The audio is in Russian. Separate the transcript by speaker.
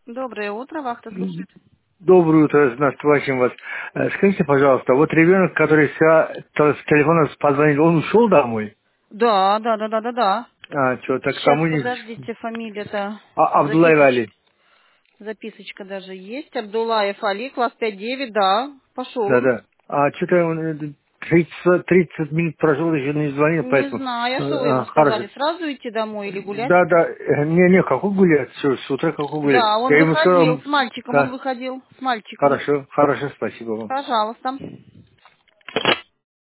Speaker 1: Доброе утро, вахта слушает.
Speaker 2: Доброе утро, наступающим вас. Скажите, пожалуйста, вот ребенок, который с телефона позвонил, он ушел домой?
Speaker 1: Да.
Speaker 2: А, что, так
Speaker 1: Сейчас,
Speaker 2: тому не...
Speaker 1: подождите, фамилия-то,
Speaker 2: Абдуллаев Али.
Speaker 1: записочка даже есть. Абдуллаев Али, класс 5-9, да, пошел он.
Speaker 2: Да-да. А что-то он 30 минут прошел, еще не звонил,
Speaker 1: Не
Speaker 2: поэтому...
Speaker 1: знаю, а что вы ему
Speaker 2: Хорошо.
Speaker 1: сказали, сразу идти домой или гулять?
Speaker 2: Да-да, не, какой гулять, все, с утра какой гулять.
Speaker 1: Да, он
Speaker 2: Я ему
Speaker 1: выходил
Speaker 2: сказал,
Speaker 1: с мальчиком, он
Speaker 2: да,
Speaker 1: выходил с мальчиком.
Speaker 2: хорошо, спасибо вам.
Speaker 1: Пожалуйста.